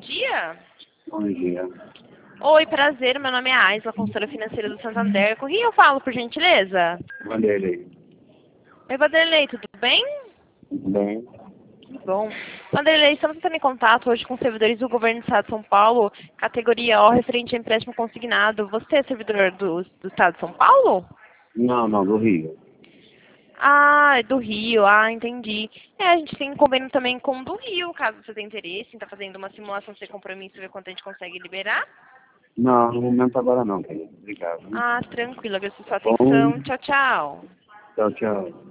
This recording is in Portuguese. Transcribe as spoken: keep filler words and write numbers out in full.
dia. Bom dia. Oi, prazer. Meu nome é Aisla, consultora financeira do Santander. Com quem eu falo, por gentileza? Vanderlei. Oi, Vanderlei, tudo bem? Tudo bem? Que bom. Vanderlei, estamos entrando em contato hoje com servidores do Governo do Estado de São Paulo, categoria O, referente a empréstimo consignado. Você é servidor do, do Estado de São Paulo? Não, não, do Rio. Ah, é do Rio. Ah, entendi. É, a gente tem um convênio também com o do Rio, caso você tenha interesse em estar fazendo uma simulação sem compromisso, ver quanto a gente consegue liberar. Não, no momento agora não, querido. Obrigado. Ah, tranquilo. Agradeço a sua Bom, atenção. Tchau, tchau. tchau, tchau.